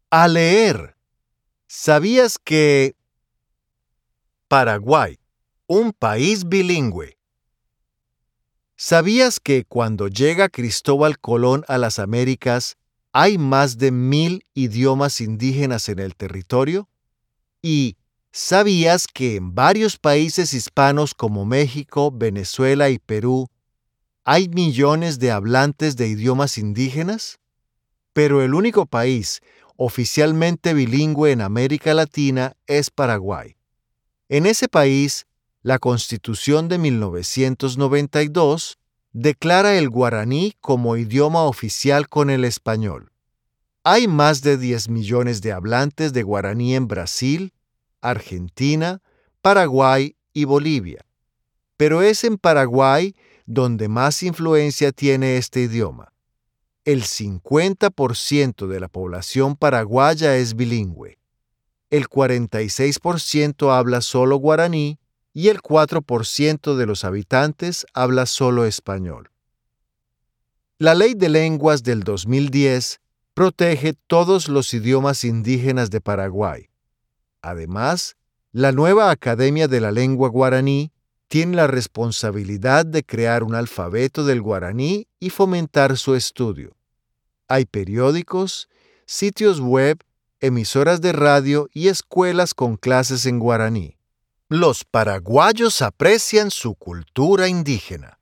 A leer. ¿Sabías que Paraguay, un país bilingüe? ¿Sabías que cuando llega Cristóbal Colón a las Américas, hay más de 1000 idiomas indígenas en el territorio? ¿Y sabías que en varios países hispanos como México, Venezuela y Perú, hay millones de hablantes de idiomas indígenas? Pero el único país oficialmente bilingüe en América Latina es Paraguay. En ese país, la Constitución de 1992 declara el guaraní como idioma oficial con el español. Hay más de 10 millones de hablantes de guaraní en Brasil, Argentina, Paraguay y Bolivia. Pero es en Paraguay donde más influencia tiene este idioma. El 50% de la población paraguaya es bilingüe. El 46% habla solo guaraní y el 4% de los habitantes habla solo español. La Ley de Lenguas del 2010 protege todos los idiomas indígenas de Paraguay. Además, la nueva Academia de la Lengua Guaraní tiene la responsabilidad de crear un alfabeto del guaraní y fomentar su estudio. Hay periódicos, sitios web, emisoras de radio y escuelas con clases en guaraní. Los paraguayos aprecian su cultura indígena.